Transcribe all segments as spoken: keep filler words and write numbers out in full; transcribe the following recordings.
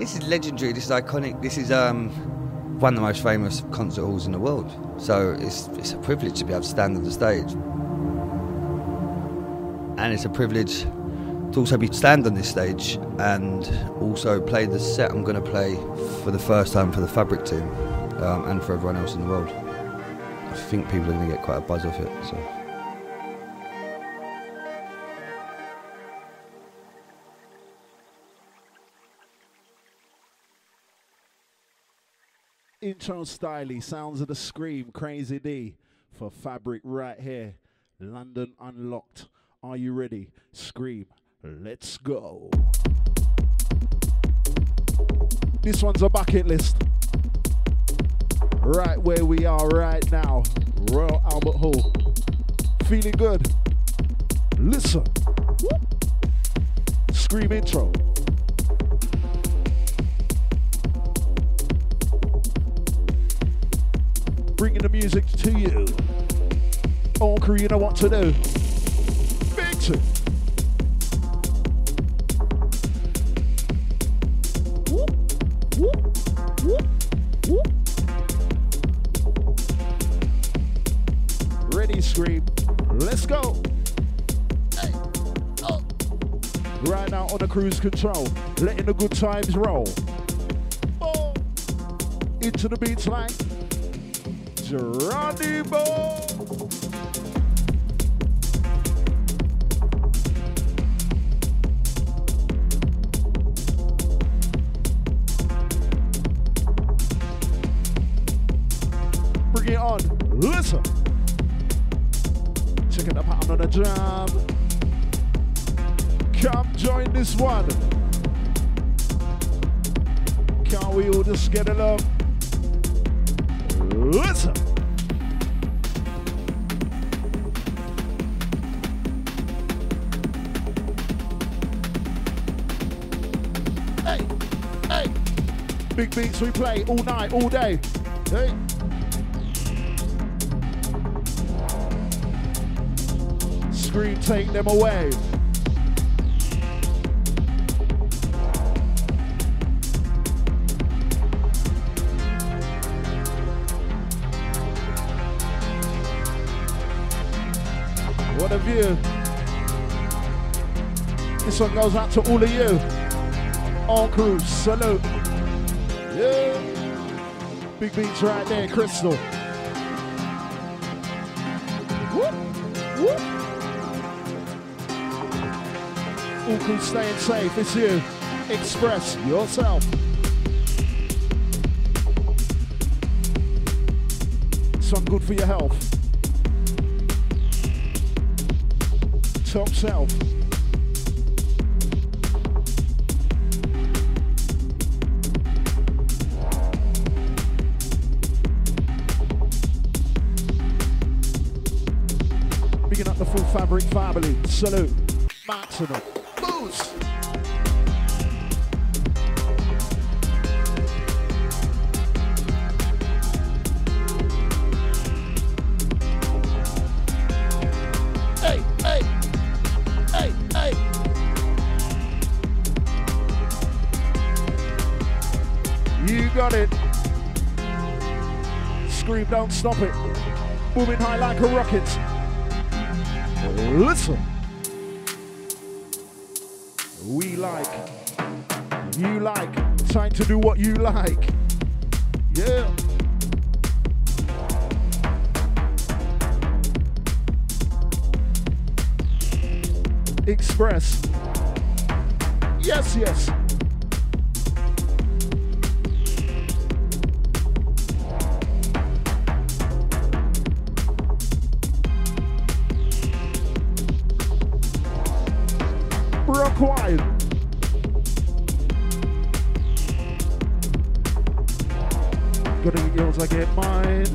This is legendary. This is iconic. This is um, one of the most famous concert halls in the world. So it's it's a privilege to be able to stand on the stage, and it's a privilege to also be stand on this stage and also play the set I'm going to play for the first time for the Fabric team um, and for everyone else in the world. I think people are going to get quite a buzz off it. So. Intro styly, sounds of the Scream, Crazy D for Fabric right here. London Unlocked. Are you ready? Scream, let's go. This one's a bucket list. Right where we are right now, Royal Albert Hall. Feeling good? Listen. Scream intro. Bringing the music to you. All crew, you know what to do. Big two. Whoop, whoop, whoop, whoop. Ready, Scream. Let's go. Hey. Oh. Right now on the cruise control, letting the good times roll. Oh. Into the beats like Geronimo. Bring it on. Listen. Check out the pattern on the jam. Come join this one. Can't we all just get along? Listen. Hey, hey. Big beats we play all night, all day. Hey. Scream, take them away. What a view. This one goes out to all of you. On crew, salute. Yeah. Big beats right there, Crystal. Whoop, whoop. All crew staying safe, it's you. Express yourself. Some good for your health. Top self. Picking up the full Fabric family. Salute. Maximum. Boost. Hey, hey. Hey, hey. You got it. Scream, don't stop it. Moving high like a rocket. Listen. We like. You like. Time to do what you like. Yeah. Express. Yes, yes. Broke wide. Gotta get yours, I get mine.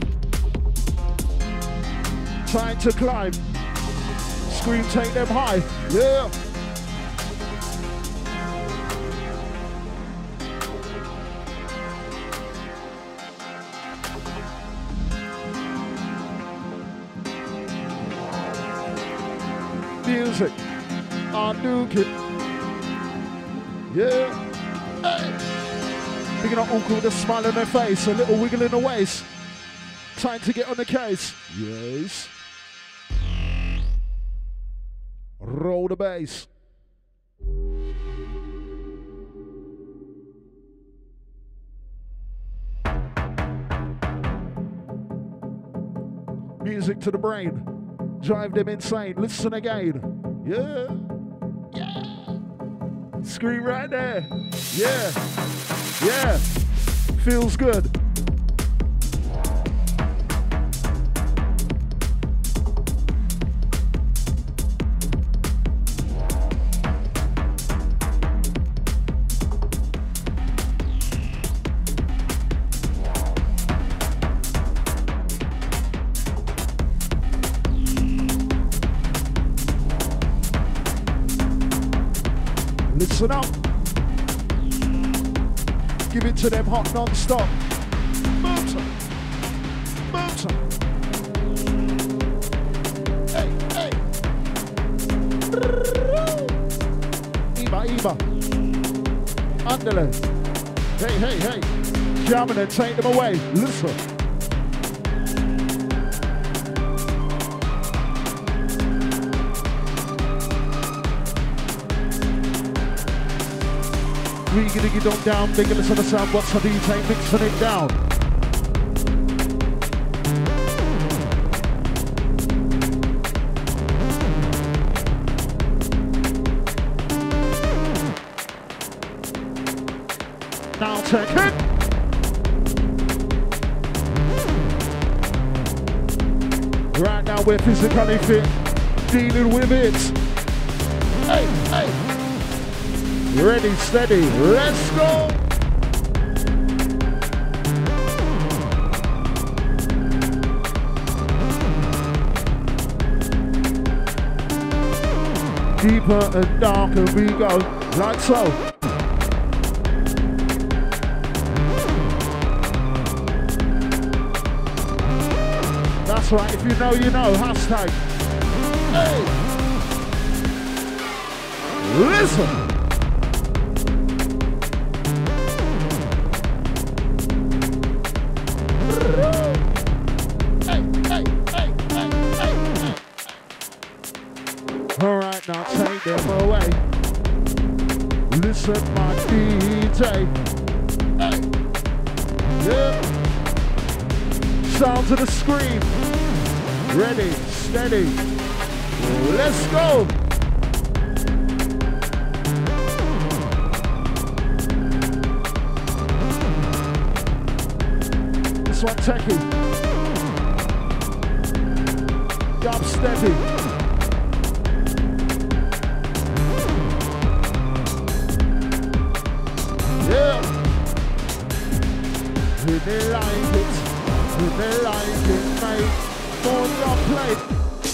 Time to climb. Scream, take them high. Yeah. Music. I do it. Yeah. Hey. Picking up all with a smile on their face, a little wiggle in the waist. Time to get on the case. Yes. Roll the bass. Music to the brain. Drive them insane. Listen again. Yeah. Yeah. Scream right there. Yeah. Yeah. Feels good. Listen up. Give it to them hot non-stop. Motor. Motor. Hey, hey. Eva, Eva. Underlay. Hey, hey, hey. Jamming and take them away. Listen. We gonna get on down, big listen to the sound, what's the D J mixing it down. Now take it. Right now we're physically fit, dealing with it. Hey, hey. Ready, steady, let's go! Deeper and darker we go, like so. That's right, if you know, you know, hashtag. Hey! Listen! Alright, now take them away. Listen, my D J. Hey. Yeah. Sounds of the scream. Ready, steady. Let's go. This one, techie. Dub steady. Yeah. We they like it, we they like it, mate. For your plate.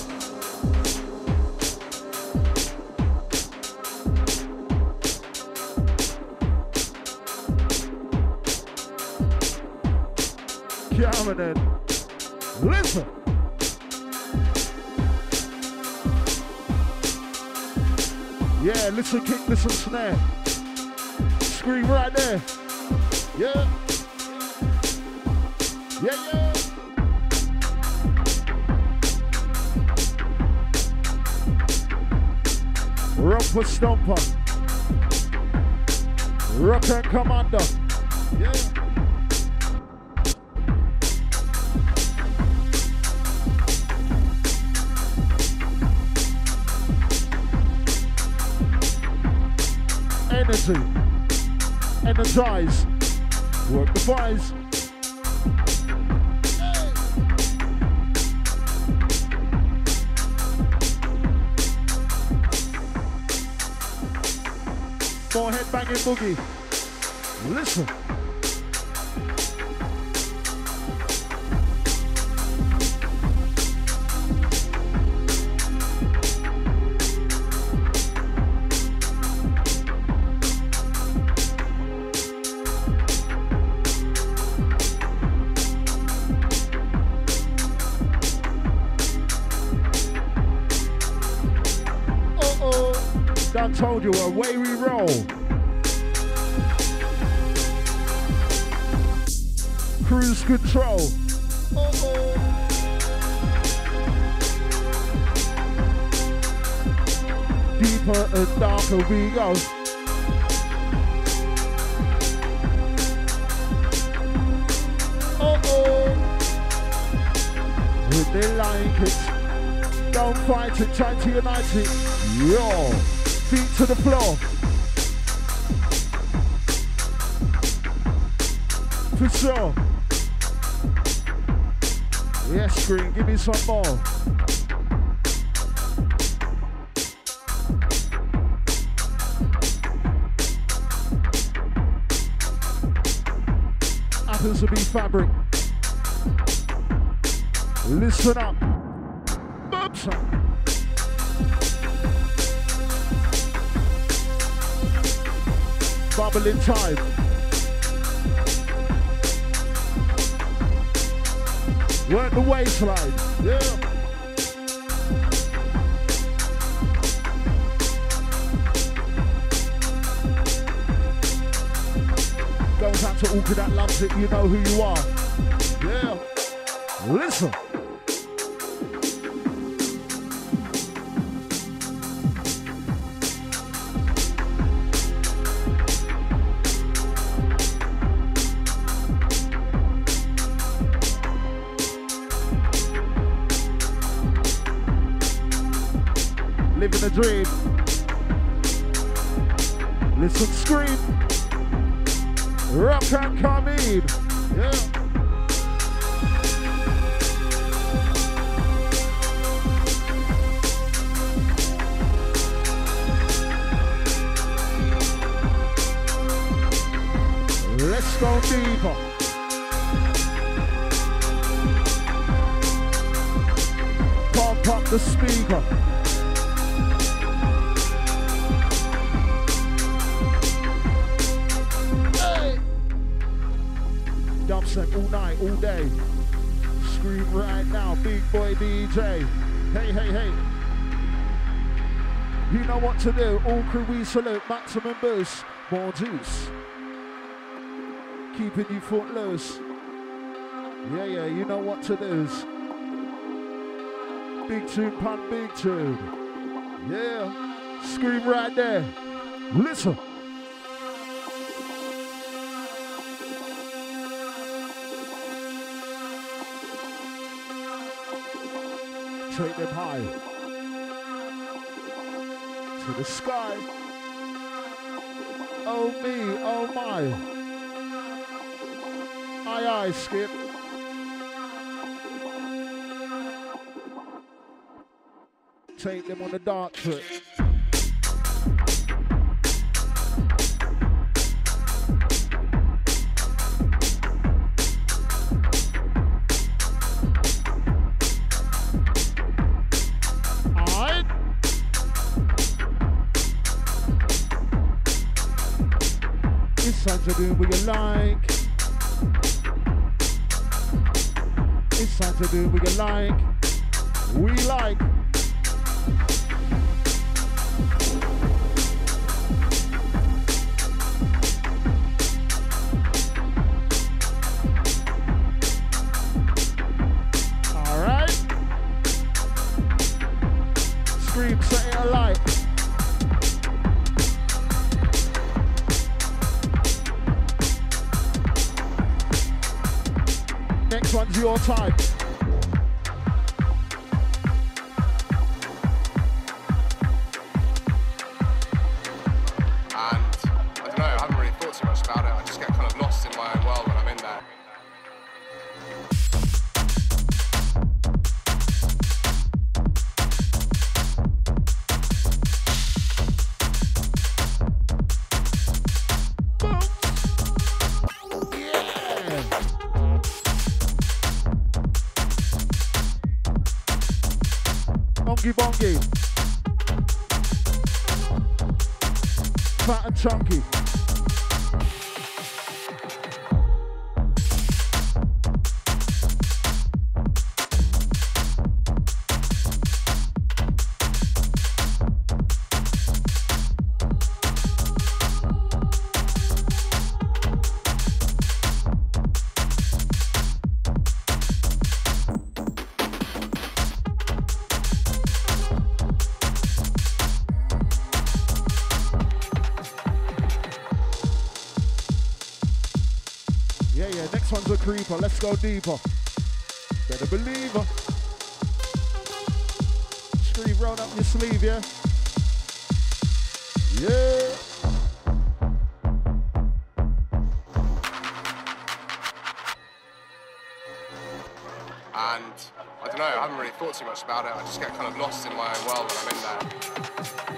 Coming in. Listen. Yeah, listen kick, listen snare. Scream right there. Yeah. Yeah, yeah. Rumper stomper. Rock and commander. Yeah. Energy. Energize. Work the fires. More head banging boogie. Listen. I told you, away we roll. Cruise control. Uh-oh. Deeper and darker we go. Uh-oh. When they like it, don't fight it, try to unite it. Yo, feet to the floor. For sure. Yes, Screen, give me some more. Happens to be fabric. Listen up. Oops. Bubbling time. Work the waistline. Yeah. Goes out to Orchid that loves it, you know who you are. Yeah. Listen. Living a dream. Listen, scream. Rock and come in. Yeah. Let's go deeper. Pump up the speaker. Dubstep all night, all day. Scream right now, big boy D J. Hey, hey, hey. You know what to do. All crew we salute. Maximum boost. More juice. Keeping you foot loose. Yeah, yeah, you know what to do. Big tune, pun, big tune. Yeah. Scream right there. Listen. Take them high to the sky. Oh me, oh my. Aye aye, Skip. Take them on the dark trip. It's time to do what you like. It's time to do what you like. We like. All right. Scream, say it alike. Next one's your time. And I don't know, I haven't really thought too much about it. I just get kind of lost in my own world when I'm in there. Bongy bongy. Fat and chunky. Next one's a creeper. Let's go deeper. Better believe her. Scream, roll up your sleeve, yeah? Yeah. And I don't know, I haven't really thought too much about it. I just get kind of lost in my own world when I'm in there.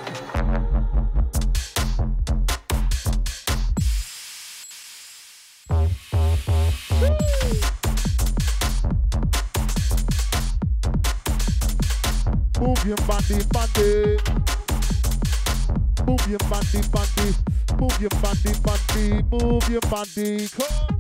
Move your body, body. Move your body, body. Move your body, body. Move your body. Come.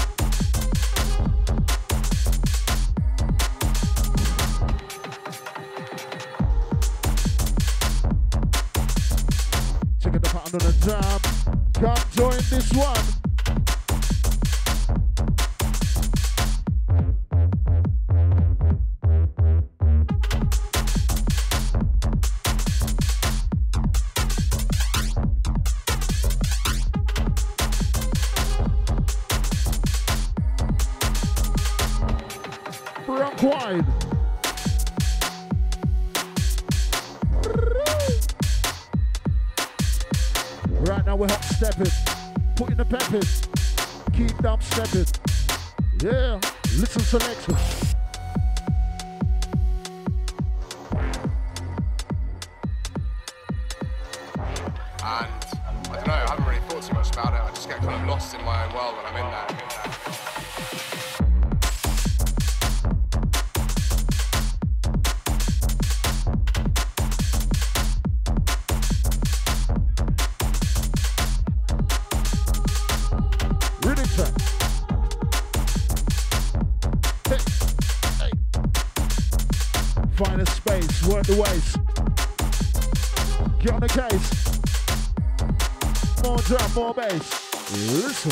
Checking the pattern on the jam. Come join this one. Wide. Right now we're hop stepping, putting the pep in, keep dump stepping. Yeah, listen selection. And I don't know, I haven't really thought too much about it. I just get kind of lost in my own world when I'm in there. Find a space, work the waist. Get on the case. More drum, more bass. Listen.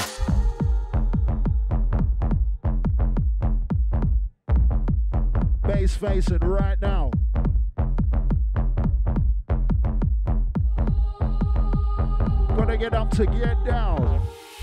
Bass facing right now. Gotta get up to get down.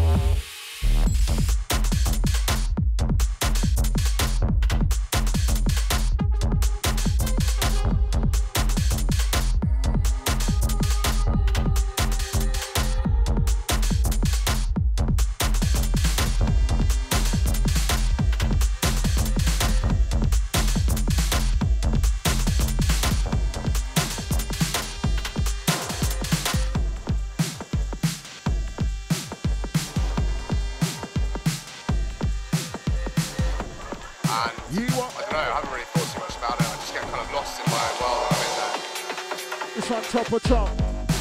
Top of top.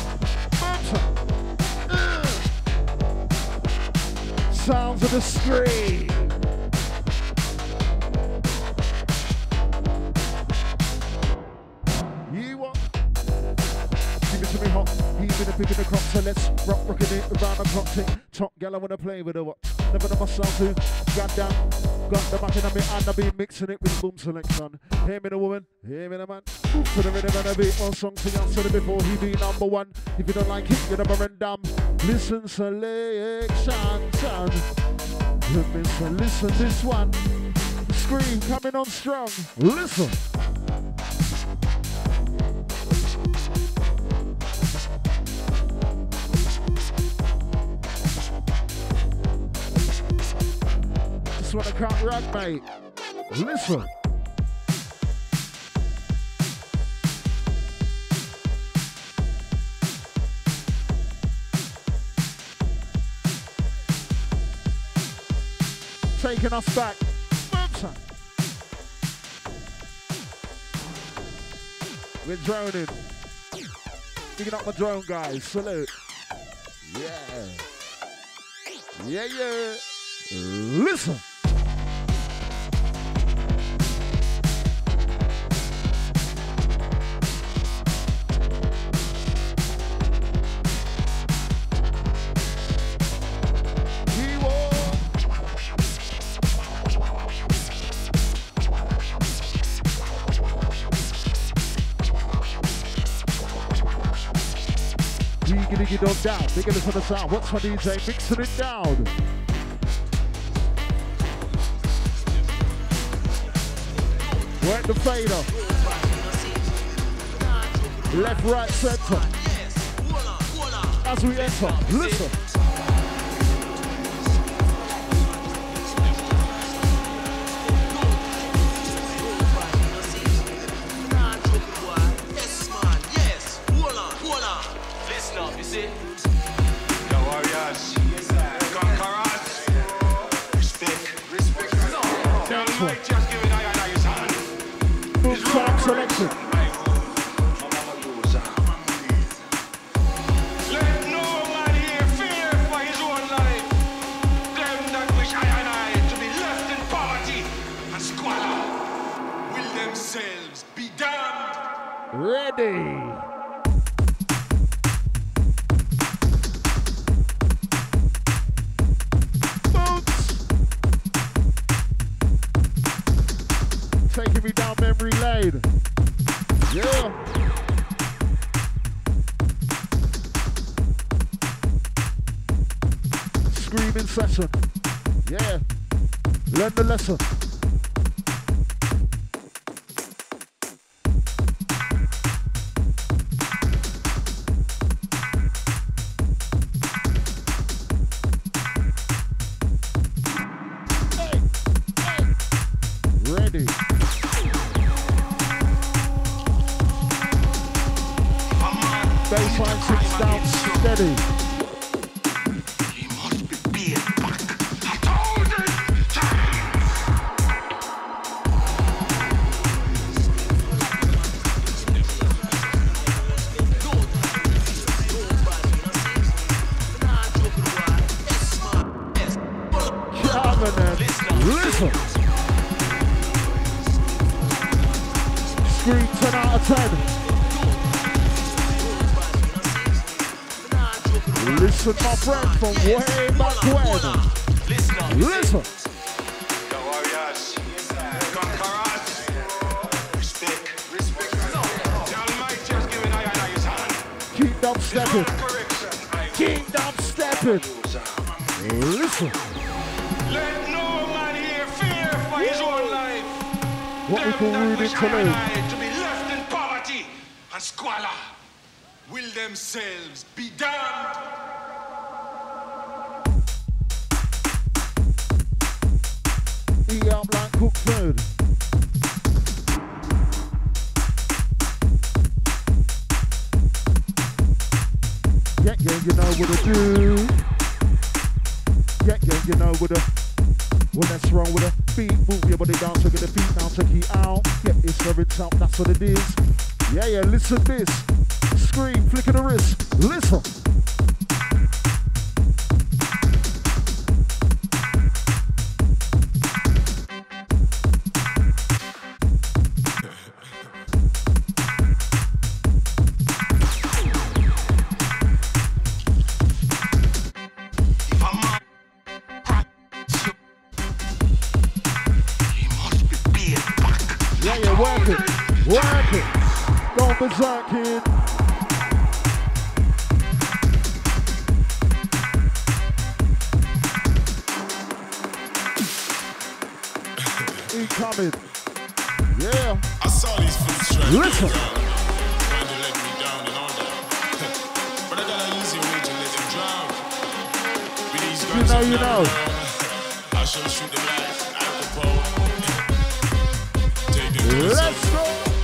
Uh. Sounds of the scream. You what? Give it to me hot. He's in a picking the crop, so let's rock rocking it around the clock. Tick top, gal, I wanna play with her. What? Never know myself too. Goddamn. Got the back in me and I be mixing it with boom selection. Hear me the woman, hear me the man. Move to the rhythm and a beat. One song sing and said it before he be number one. If you don't like it, you're never random. Listen selection, son. Listen, listen this one. Scream coming on strong. Listen. This one I can't rock, mate. Listen. Taking us back. We're droning. Picking up my drone, guys. Salute. Yeah. Yeah, yeah. Listen. Diggy dog down, bigger for the sound. What's my D J mixing it down? Work the fader. Left, right, center. As we enter, listen. Selection. Let no man here fear for his own life. Them that wish I and I to be left in poverty and squalor will themselves be damned. Ready. Taking me down memory lane. Yeah. Screaming session. Yeah. Learn the lesson. Hey, hey. Ready. Baseline sits down steady. He must be paid back a thousand times. Listen. Scream ten out of ten. Listen, my friend, from way back when. Listen. The warriors, conquerors, respect, respect. The Almighty has given I and I his hand. Kingdom stepping. Correction. Kingdom stepping. Listen. Let no man here fear for his own life. What we call Them that reading wish I today. and I to be left in poverty and squalor will themselves be damned. Eat up like cooked food. Yeah, yeah, you know what to do. Yeah, yeah, you know what to. Well, that's wrong with a beat. Move your body down, check the feet now, check it out. Yeah, it's a rich out, that's what it is. Yeah, yeah, listen this. Scream, flicking the wrist. Listen. Yeah, yeah, work it. Work it. Go berserk, kid. Incoming. Yeah. I saw these fools trying to Listen. get down, trying to let me down and all that. But I got an easy way to let them drown. With these You guns know, up you now, know. I shall shoot them like Al Capone. Take them to the Let's go.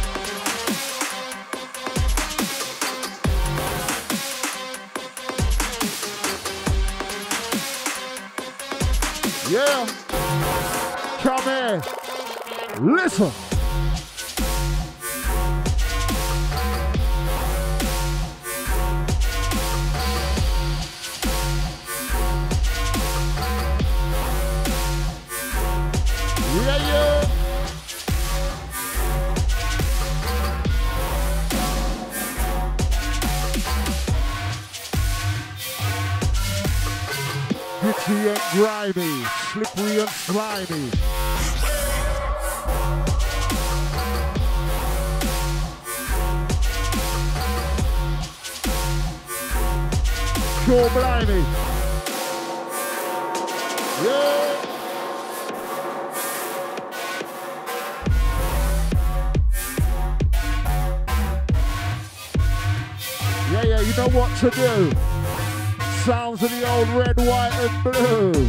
Yeah. Come here. Listen. Yeah, yeah. Gritty and grimy, slippery and slimy. Pure blimey. Yeah. Yeah, yeah, you know what to do. Sounds of the old red, white, and blue.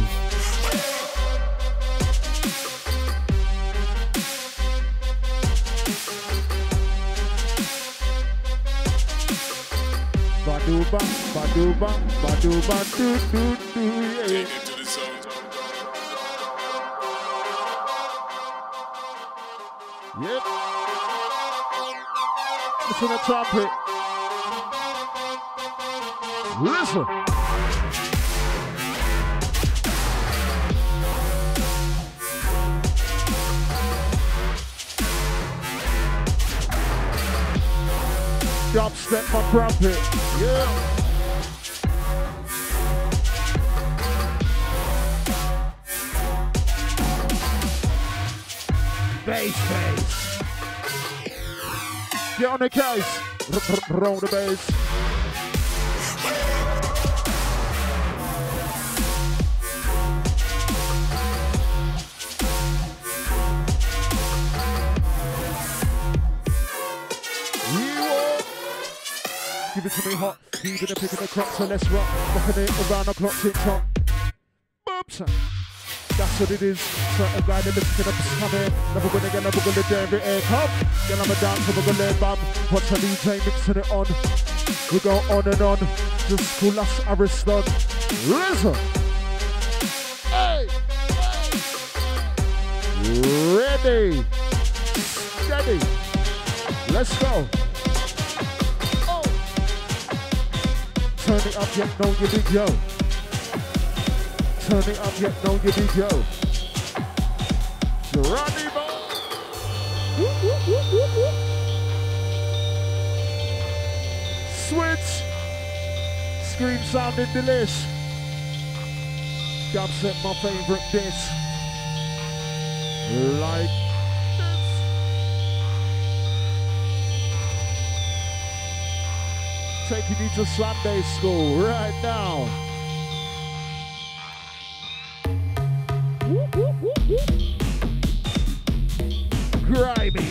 Badu ba, badu ba, badu ba, do do do, yeah. Take it to the zone. Yep. Listen to the trumpet. Listen. Dubstep my trumpet. Yeah. Bass, bass. Get on the case. Roll the bass. Give it to me hot, keeping it picking the crop, so let's rock. Rocking it around the clock, tick tock. Boops. That's what it is. Certain guy that looks at us coming. Never gonna get never gonna dare it air come. Then I'm a dance, we're gonna learn bam. Watch a D J mixing it on. We go on and on. Just cool us Ariston. Listen. Hey, hey. Ready. Steady. Let's go. Turn it up, yet know you big yo. Turn it up, yet know you big yo. Geronimo. Switch. Scream sounding delish. Dubstep my favorite dish. Like taking you to Sunday school right now. Whoop, whoop, whoop, whoop. Grimy.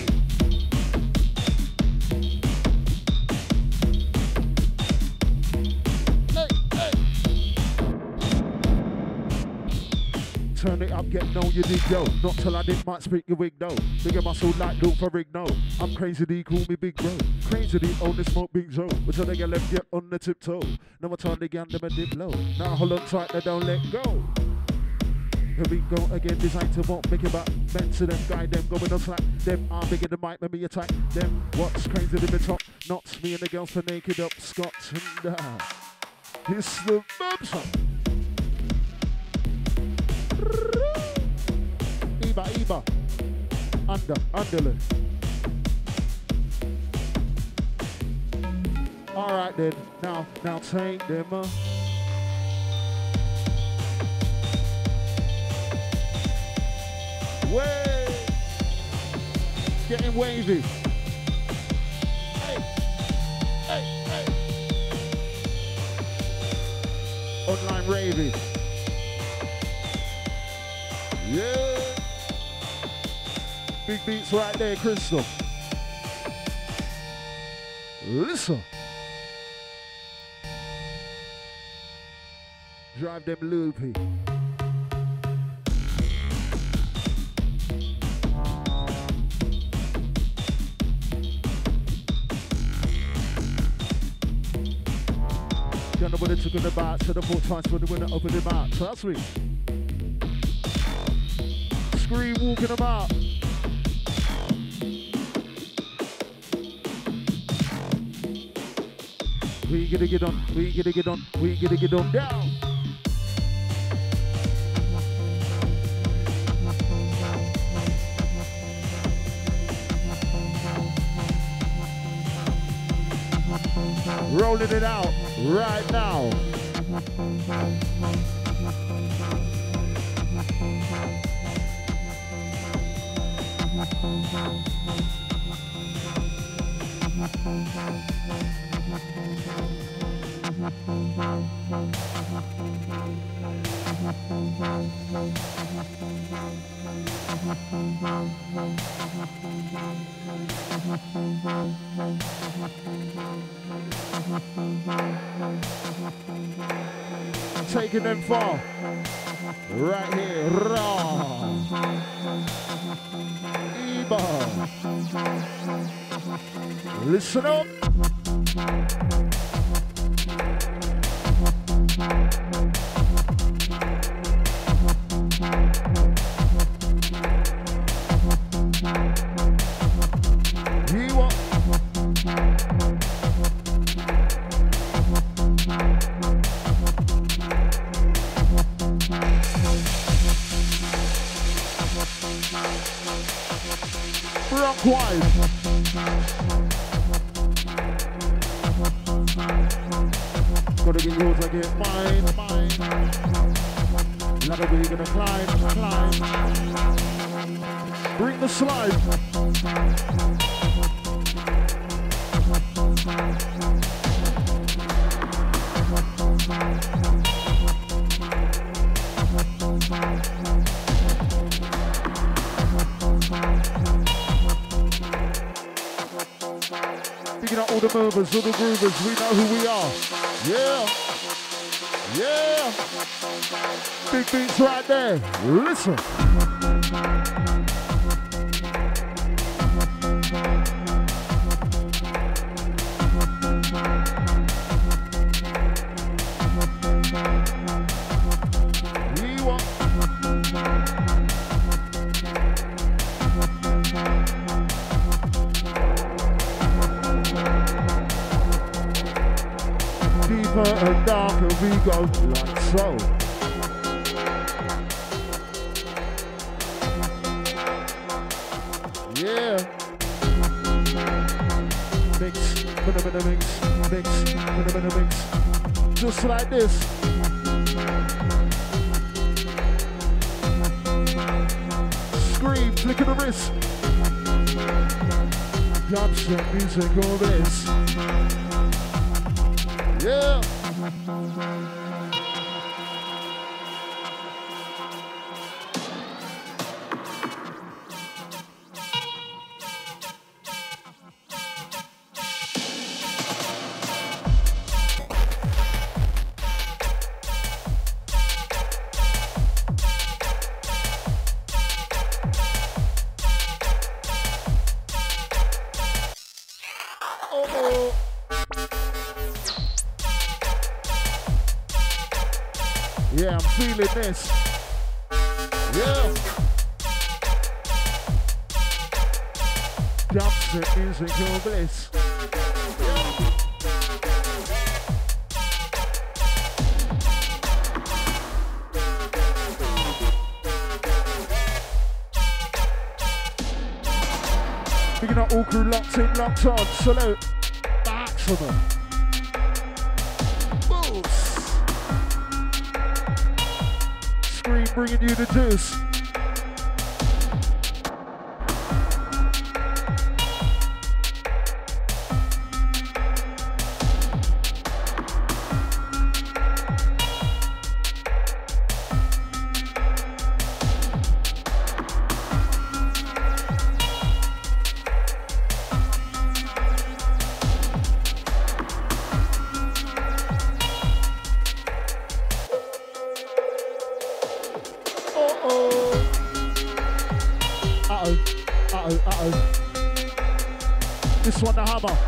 Hey, hey. Turn it up, get no, you dig yo. Not till I did might speak your wig no. Bigger muscle like Luke for rig no. I'm crazy D, call me Big Bro. Crazy D, only smoke Big Joe. Which they get left get on the tiptoe. Now I turn the gun them a dip low. Now hold on tight, they don't let go. Here we go again, designed to won't make it back. Bend to them, guide them, going on slack. Them are bigger than mic, maybe attack them. What's crazy to the top? Not me and the girls for naked up Scotch and uh, it's the bump song. Eba, Eba. Under, underlay. Alright then, now, now take them uh. Way! Getting wavy. Hey! Hey! Hey! Online raving. Yeah! Big beats right there, Crystal. Listen. Drive them loopy. Don't know what it took in the back, so the four times for the winner open them out. So that's sweet. Scream walking them out. We gonna get on, we gonna get on, we gonna get on down. Rolling it out right now. Taking them far. Right here. Raw. Eba. Listen up. You are. Rockwise. Gotta get yours, I get mine, mine. Like a we're gonna climb, climb. Bring the slide. Picking up all the movers, all the groovers, we know who we are. Yeah. Yeah. Big beats right there. Listen. You are. Deeper and darker we go, like so. Yeah. Mix, mix, mix, mix, mix, mix. Just like this. Scream, flick of the wrist. Dubstep music, all this. Yeah. Uh-oh. Yeah, I'm feeling this. Yeah. Dubstep music, all bliss. Picking up all crew locked in, locked on. Salute. Maximum. Scream bringing you the deuce. This one, the hammer.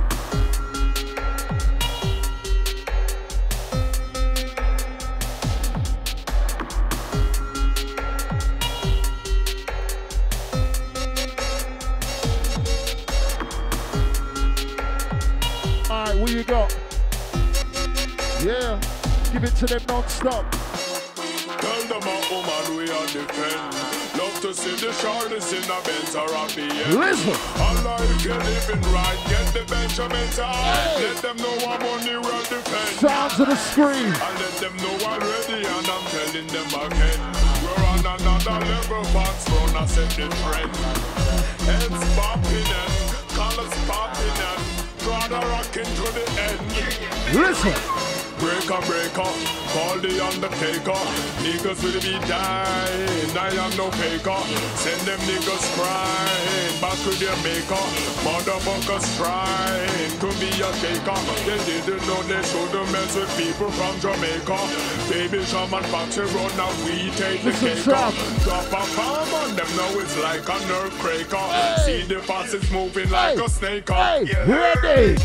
All right, what you got? Yeah, give it to them non-stop. Tell them a woman we are defend. Love to see the shortest in a Benz or a B M. Listen. I like you living right, get the Benjamin time. Let them know I'm on the road defend. Sounds of the scream. And let them know already, and I'm telling them again. We're on another level, box run, I set the trend. Heads popping and colors popping and Prada rocking to the end. Listen. Breaker, breaker, call the undertaker. Niggas will be dying, I am no faker. Send them niggas crying, back to their maker. Motherfuckers trying to be a shaker. They didn't know they shouldn't mess with people from Jamaica. Baby Shaman Foxy Road, now we take the cake off. Drop a bomb on them, now it's like a nerve cracker. Hey. See the faucets moving like hey. a snake. Hey, yeah. Ready?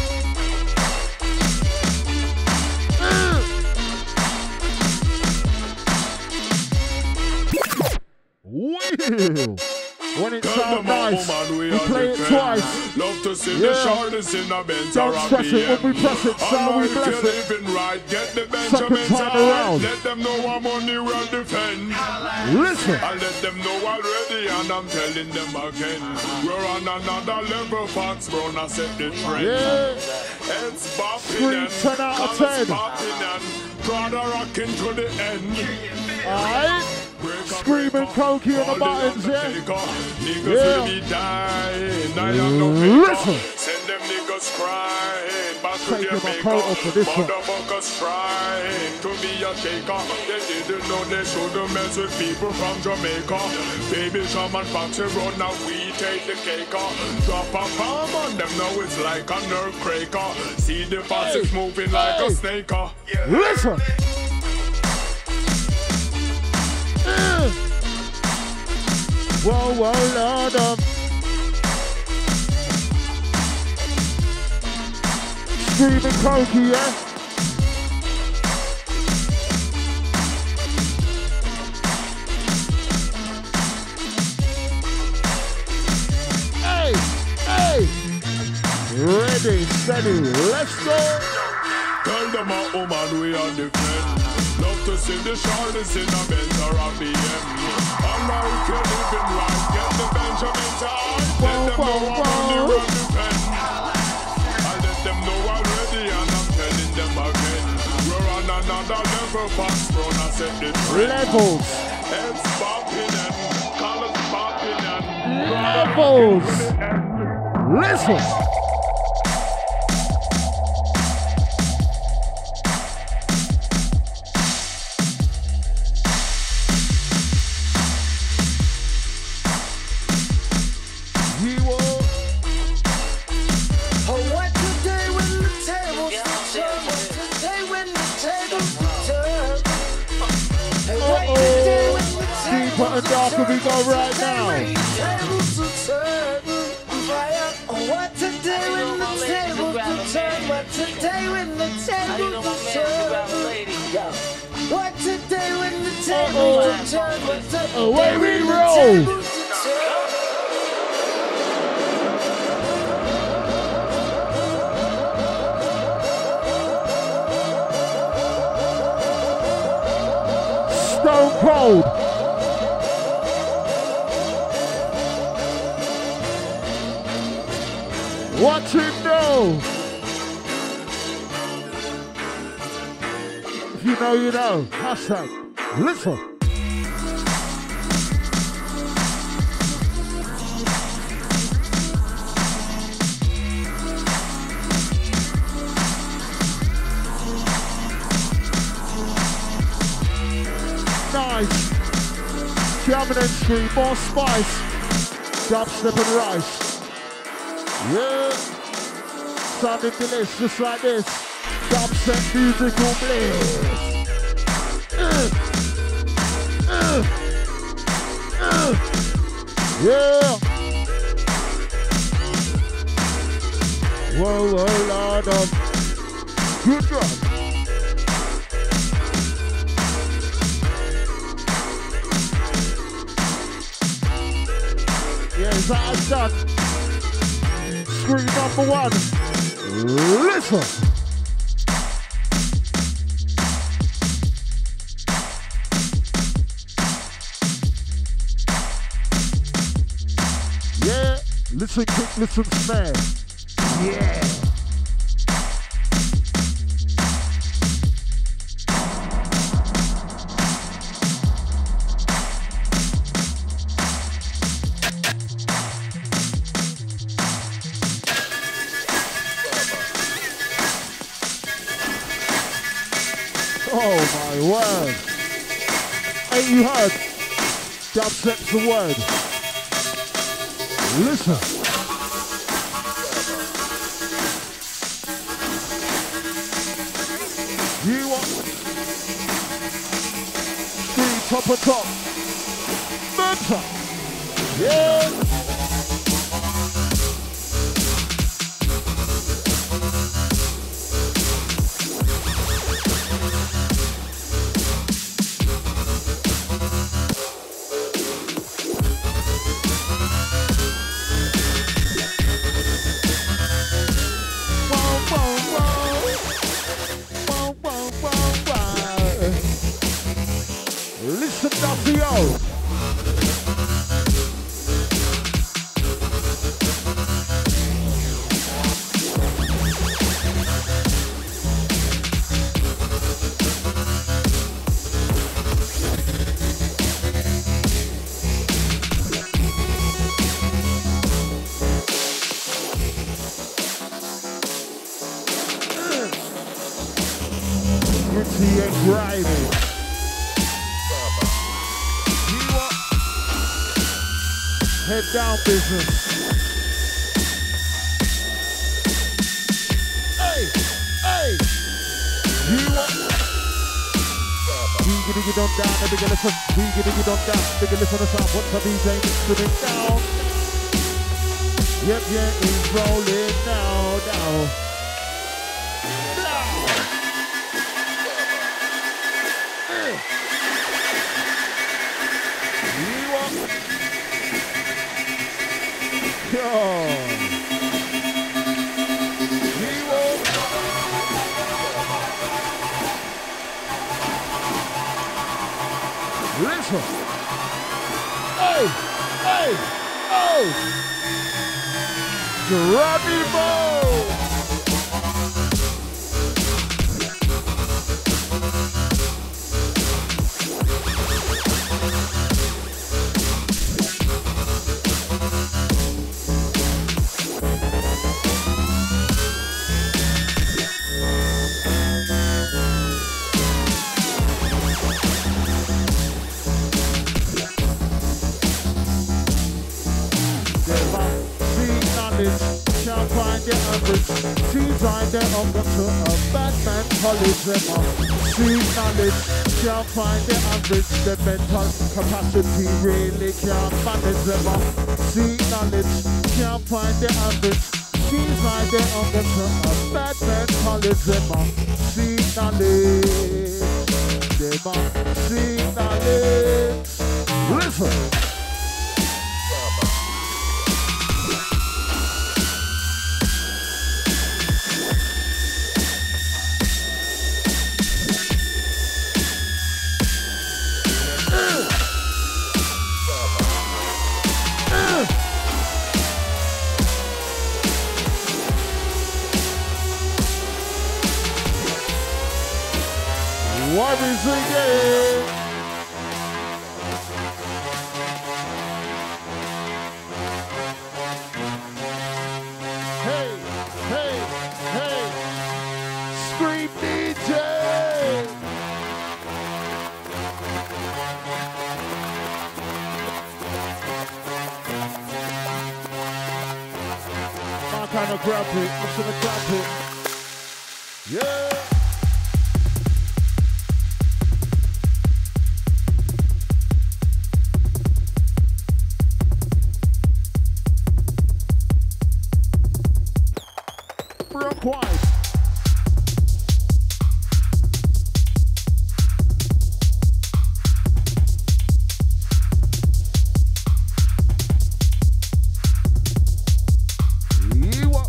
Wheel. When it sounds nice, we play it twice. Love to see yeah. the shoulders in a Benz. Don't stress it when we press it, so we bless it. Right. Get the Second time around. Let them know I'm on the real defend. Listen. I let them know already, and I'm telling them again. We're on another level, Fox Brown, I set the trend. Yeah. It's bopping and ten out of ten. Popping and Prada rocking to the end. Alright. Screaming Cokie on the buttons, yeah? Niggas yeah. will be dying. I am no Listen. Send them niggas crying. Back to Taking their my coat off for this one. Motherfuckers trying to be a shaker. They didn't know they shouldn't mess with people from Jamaica. Baby Shaman Foxy Road, now we take the cake off. Drop a bomb on them, now it's like a nerve cracker. See the faucets hey. moving like hey. a snake. Yeah. Listen. Uh. Whoa, whoa, Lord, um. Screaming Cokie, yeah? Hey, hey. Ready, steady, let's go. Tell them a woman we are defend. Love to see the shoulders in a Benz or a B M. And now if you're living right, get the Benjamin time. Let them know I'm on the run defend. I let them know already and I'm telling them again. We're on another level, Fox Brown, I said the trend. Levels. It's popping and colors popping and levels. Listen. And darker we go right now. What to do when the table to turn? What to do when the table to turn? What to do when the table to turn? What to do away we roll. Stone Cold. What to know? If you know, you know. Hashtag. Listen. Nice. Jamming and stream, more spice. Dubstep and rice. Yeah, sounding delicious just like this. Dubstep musical bliss. Uh, uh, uh, yeah. Whoa, whoa, Lord, um, good job. Yeah, is that us done? Screen number one. Listen. Yeah, listen, kick, listen, snare. Yeah. word. Hey, you heard? Dubstep's the word. Listen. You want three top of top. Mental. Yeah. Listen up to you. Gritty and grimy. Head down business. Hey, hey. You want? Diggy diggy don't down, the bigger listen. Diggy diggy don't down, bigger listen to sound. What's the D J instrument down? Yep, yeah, it's rolling now, now. Now. You want? Yo. Listen. Hey, hey, oh. Geronimo. Can't find the average. Seems like they're up to a bad man college them up. See knowledge, can't find the average. The mental capacity really can't manage them up. See knowledge, can't find the average. Seems like they're up to a bad man college them up. See knowledge, them up. See knowledge. Listen. What is the game? Hey, hey, hey, Scream D J! I'm kind of grab it, I'm gonna grab it. Yeah! Quiet. You up.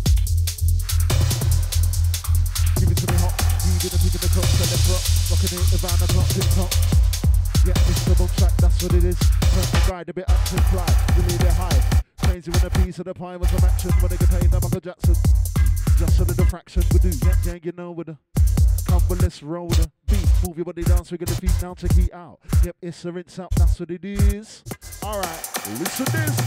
Give it to me hot. You did a peep in the top, set the drop. Rocking it around the clock, tip top. Yeah, it's double track, that's what it is. Turn the ride a bit up to fly. You leave it high. Crazy when a piece of the pie was some action. When they get paid, Michael Jackson. Just a little fraction we do, yeah, yeah, you know with the come but let's roll the beat. Move your body down, swing the feet down, check it out. Yep, it's a rinse out, that's what it is. Alright, listen to this.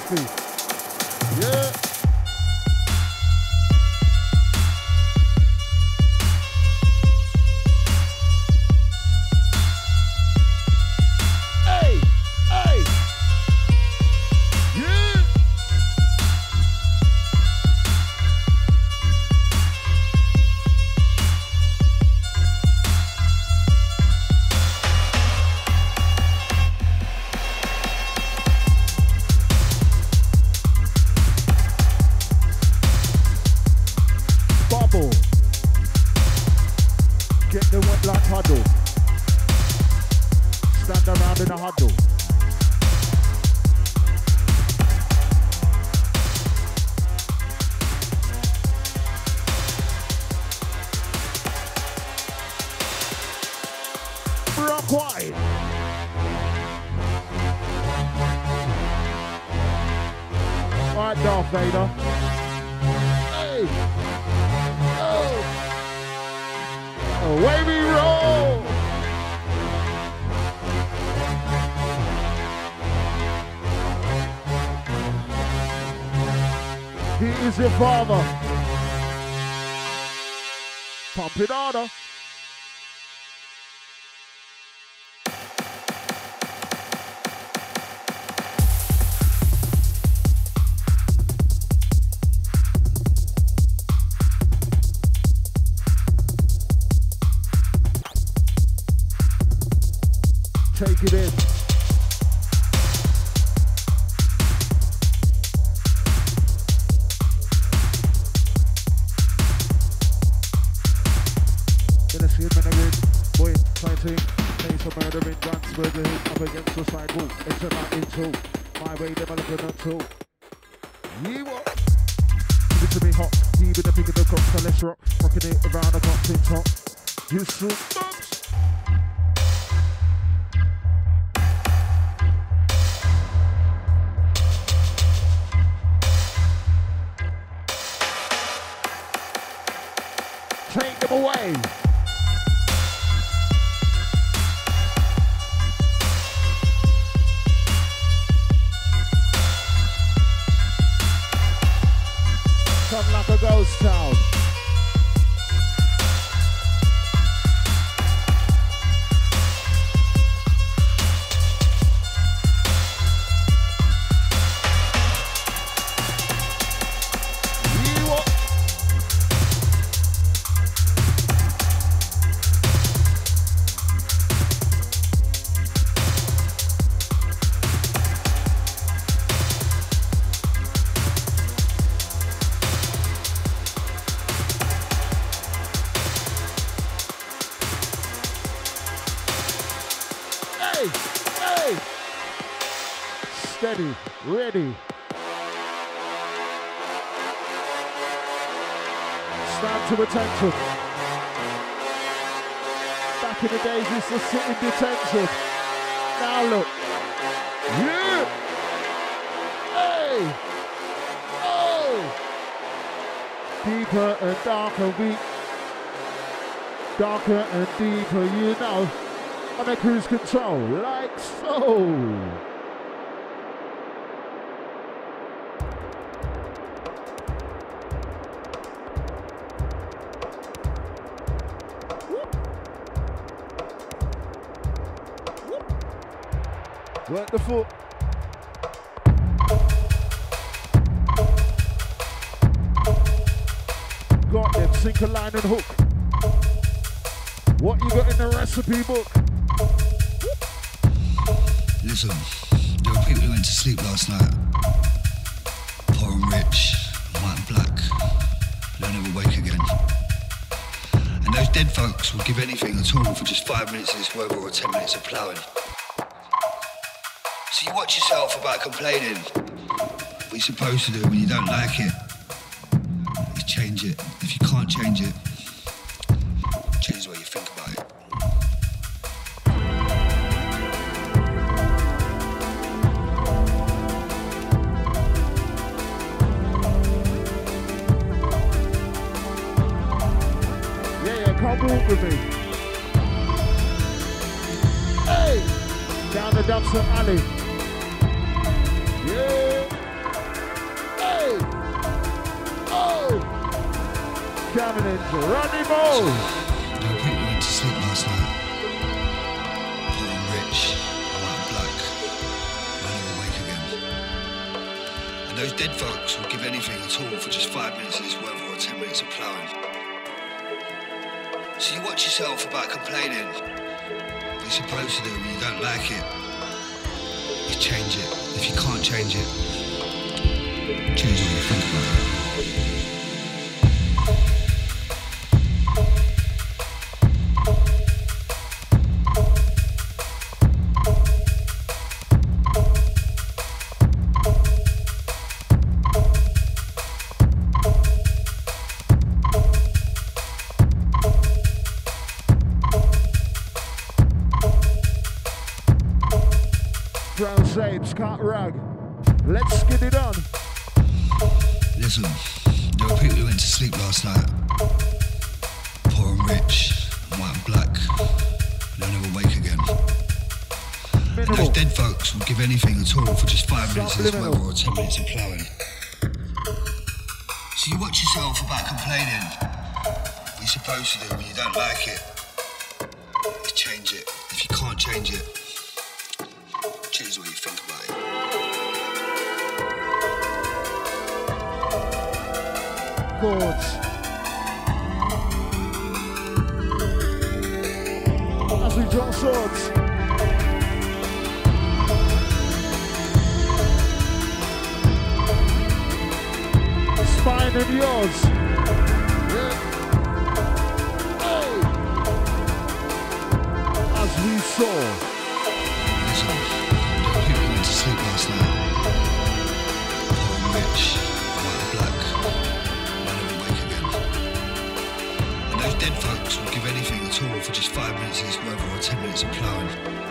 Murphy. Yeah. Hey, hey. Yeah. Bubble. Get the wet like huddle. Stand around in a huddle. Rock wide. Alright, Darth Vader. Hey! Oh! Away we roll! He is your father. Pump it harder. Take it in. Gonna see him in a ring. Boy, fighting. Face of murdering guns. We're the hit up against the sidewalk. It's a night into. My way, developing a tool. You what? Give it to me hot. Heaving the pig in the cock. So let's rock. Rocking it around the clock. Tip top. You shoot bumps. Take them away. Come like a ghost town. Steady, ready. Stand to attention. Back in the days, we used to sit in detention. Now look. Yeah. Hey. Oh. Deeper and darker we. Darker and deeper, you know. On a cruise control, like so. Work the foot. Got them, sink a line and hook. What you got in the recipe book? Listen, there were people who went to sleep last night. Poor and rich, white and black. They'll never wake again. And those dead folks will give anything at all for just five minutes of this weather or ten minutes of ploughing. So you watch yourself about complaining. What you're supposed to do when you don't like it is change it. If you can't change it, change the way you think about it. Yeah, yeah, come walk with me. Hey! Down the dumpster alley. Yeah. Cavendish, Rodney Moore. There were people who went to sleep last night. Poor and rich, white and black. They'll never wake again. And those dead folks will give anything at all for just five minutes of this weather or ten minutes of ploughing. So you watch yourself about complaining. You're supposed to do when you don't like it. You change it. If you can't change it, change what you think about it. Brown Sapes, Cut Rag. Let's get it on. Listen, there were people who went to sleep last night. Poor and rich, and white and black. And they'll never wake again. And those dead folks will give anything at all for just five minutes of this weather or ten minutes of ploughing. So you watch yourself about complaining. What you're supposed to do when you don't like it is change it. If you can't change it, change the way you think about it. Chords. As we drop swords. Spine of yours. Yeah. Hey. As we saw. Sleep last night. Poor and rich, white and black. They'll never wake again. And those dead folks will give anything at all for just five minutes of this weather or ten minutes of ploughing.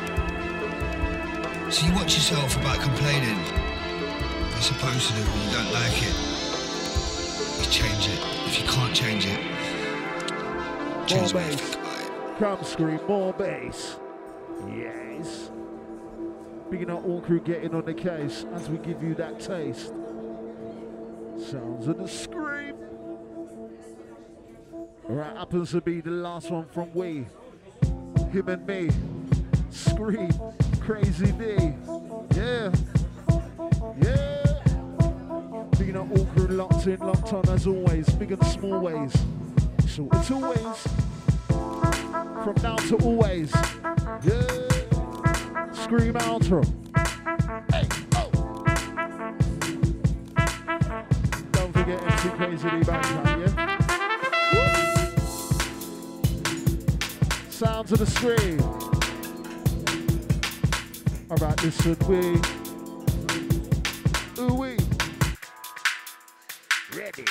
So you watch yourself about complaining. What you're supposed to do when you don't like it is change it. If you can't change it, change the way you think about it. Come scream, more bass. Yes. Bigging up all crew getting on the case as we give you that taste. Sounds of the scream. Alright, happens to be the last one from we. Him and me. Scream. Crazy D. Yeah. Yeah. Bigging up all crew locked in, locked on as always. Big and small ways. So it's always. From now to always. Yeah. Scream outro. Hey, oh. Don't forget M C Crazy D background, yeah? Woo. Sounds of the scream. Alright, listen, we. Ooh, we. Ready.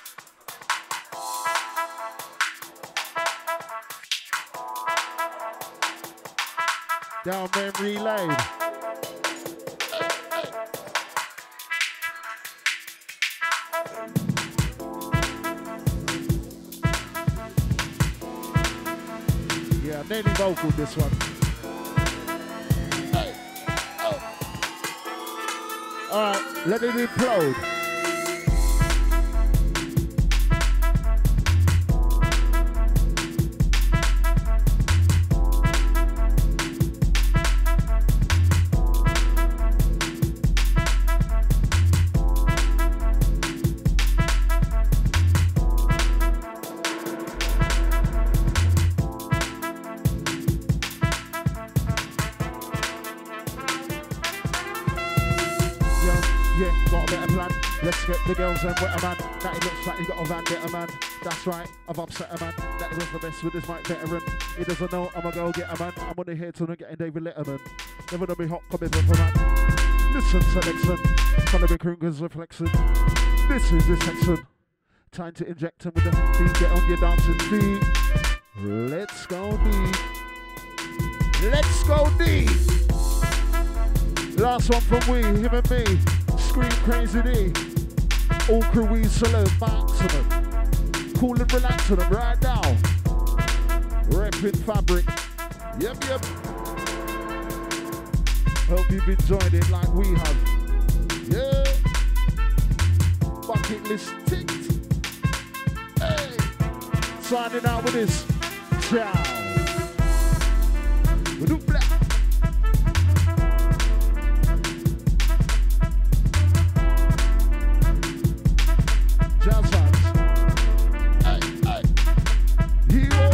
Down memory lane. Yeah, I'm nearly vocal this one. Hey. Oh. All right, let it implode. The girls and wet a man, that he looks like he got a vendetta man. That's right, I've upset a man. That he was the best with this mic veteran. He doesn't know I'm a go get a man. I'm on the head to getting David Letterman. Never gonna be hot coming from a man. Listen, selection. Trying to be Krunger's reflection. This is this section. Time to inject him with the beat. Get on your dancing feet. Let's go deep. Let's go deep. Last one from we, him and me. Scream Crazy D. All crew we salute, maximum. Cool and relax on them right now. Repping fabric. Yep, yep. Hope you've enjoyed it like we have. Yeah. Bucket list ticked. Hey. signing out with this. Ciao. Jazz fans. Hey, hey. Yo.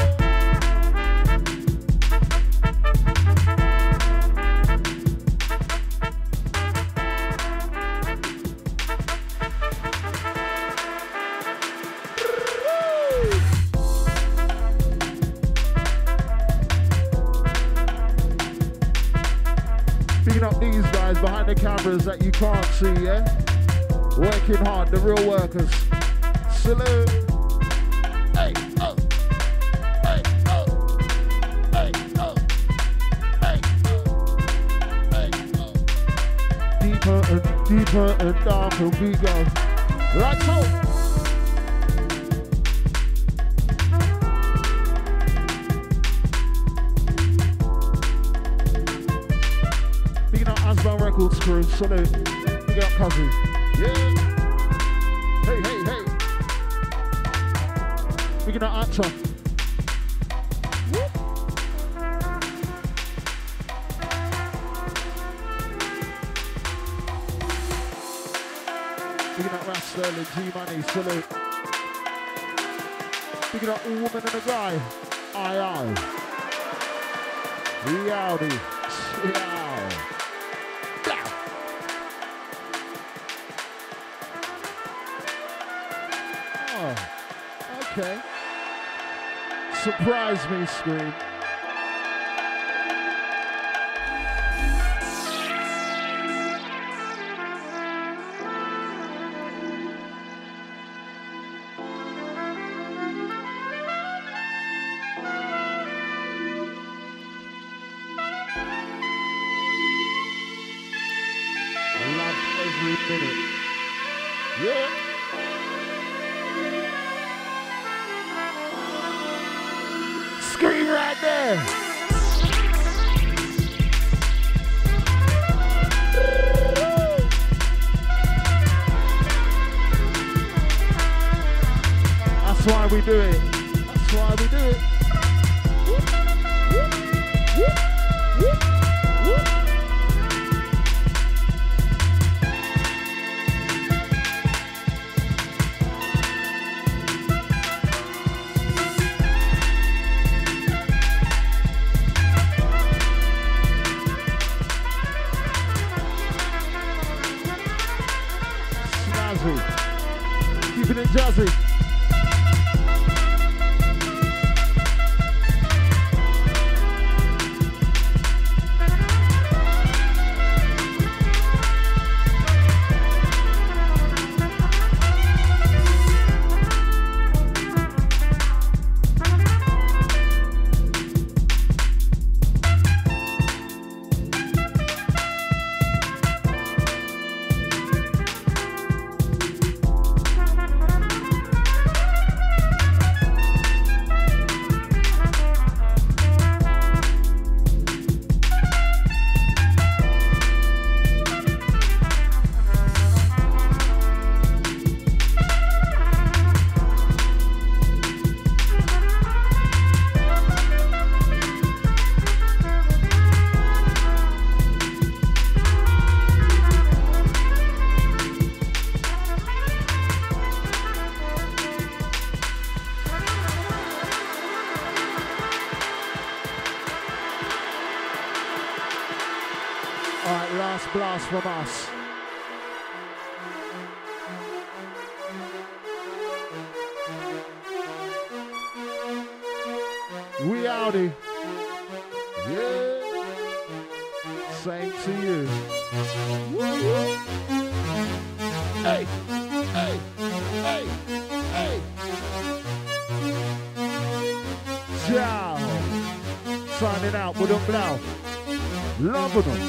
Picking up these guys behind the cameras that you can't see, yeah? Working hard, the real workers. Salute. Hey, oh. Hey, oh. Hey, oh. Hey, oh. Hey, oh. Deeper and deeper and darker we go. Right, so. Picking up Asban Records crew, salute. Picking up Cuzzy. Yeah. Hey, hey, hey. We're gonna answer. Picking up Ras Sterling, G-Money, salute. Picking up all woman and a guy. Aye, aye. Reality. Yeah. Okay. Surprise me, Scream. Love every minute. Yeah. Scream right there. That's why we do it. That's why we do it. Keeping it jazzy. Blast from us. We outie. Yeah. Same to you. Woo-woo. Hey, hey, hey, hey. Ciao. Signing out with them now. Loving them.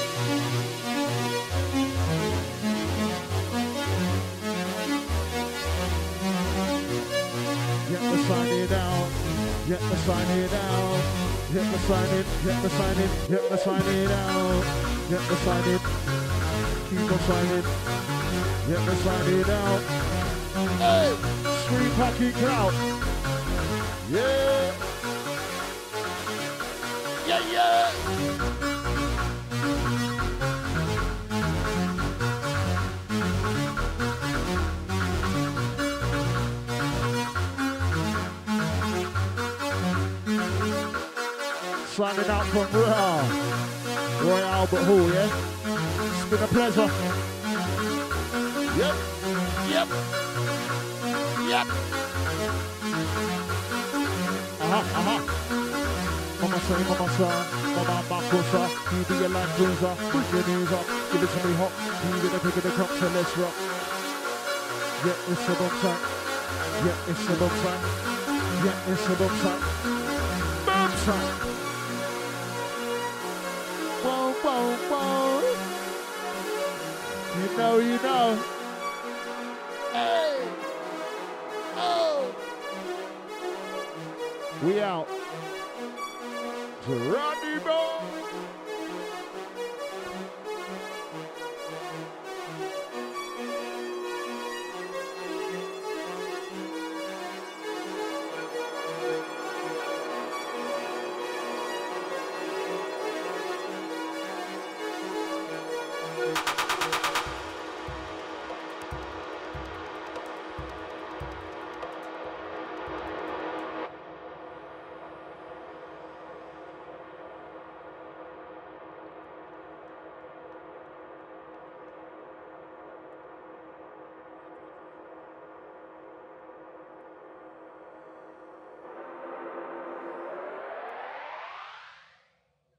Get the sign it out, get the sign it out, get the sign it, get the sign it, get the sign it out, get the sign it, keep on signing, get the sign it out. Hey, Scream Packing Clout. Yeah. Yeah, yeah. Signing out from Royal, Royal Albert Hall, yeah? It's been a pleasure. Yep, yep, yep. Uh-huh, uh-huh. Mama say, mama son, mama makosa, you be your life cruiser, put your knees up, give it to me hot, you get a pick of the cup, so let's rock. Yeah, it's a box time. Yeah, it's a box time. Yeah, it's a box time. Box time. Whoa, whoa, whoa. You know, you know. Hey. Oh. We out. Geronimo.